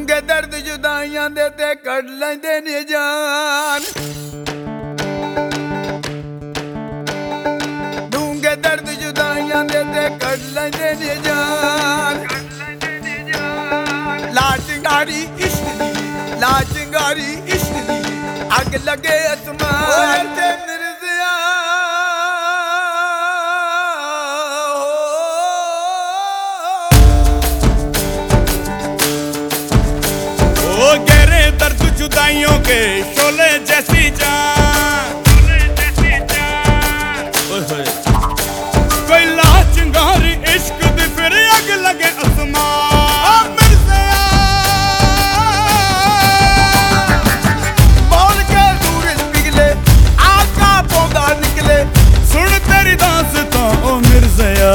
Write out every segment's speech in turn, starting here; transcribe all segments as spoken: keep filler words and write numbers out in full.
डूंगे दर्द जुदाइयां दे ते कट लेंदे ने जान। डूंगे दर्द जुदाइयां दे ते कट लेंदे ने जान। ला चिंगारी इश्क दी, ला चिंगारी इश्क दी, अग लगे आसमान ते मिर्ज़िया। ओ गहरे दर्द जुदाइयों के शोले जैसी जान, कोई ला चिंगारी इश्क दी फिर अग लगे आसमान। बोल के सूरज पिघले आका पौधा निकले, सुन तेरी दास्तां ओ मिर्ज़िया।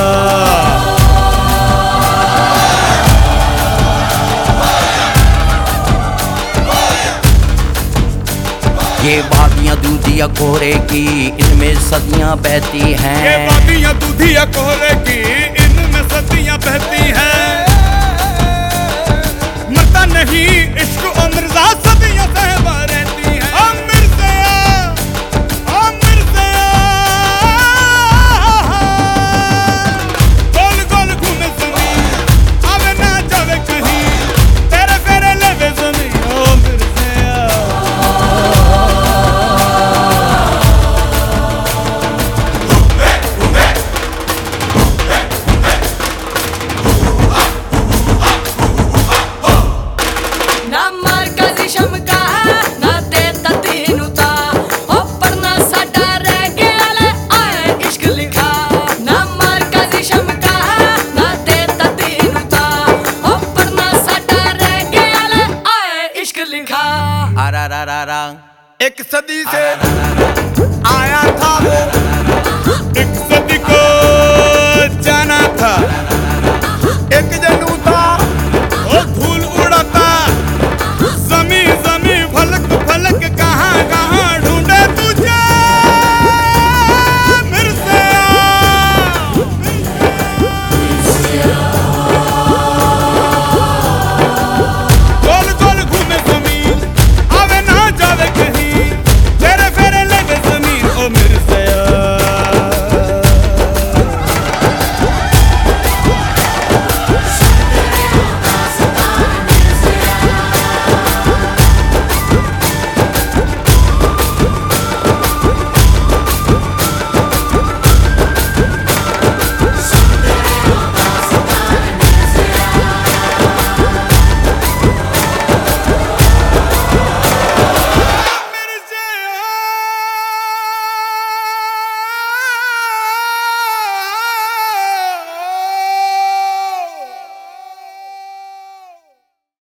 ये वादियाँ दूधिया कोहरे की, इनमें सदियाँ बहती हैं। ये वादियाँ दूधिया कोहरे की, इनमें सदियाँ बहती हैं। मरता नहीं इश्क ओ मिर्ज़ा, सदियाँ सहमा रहती हैं। ओ मिर्ज़िया, ओ मिर्ज़िया, गोल गोल घूमे ज़मीं, आवे ना जावे कहीं, तेरे फेरे लेवे ज़मीं। ओ मिर्ज़िया, ना मार कदी शमका ना देता तीनू ता, ओ पढ़ना साडा रह गया ले आए इश्क लिखा। ना मार कदी शमका ना देता तीनू ता, ओ पढ़ना साडा रह गया ले आए इश्क लिखा। आरा रा रा रा एक सदी से आया था वो, एक सदी को जाना था।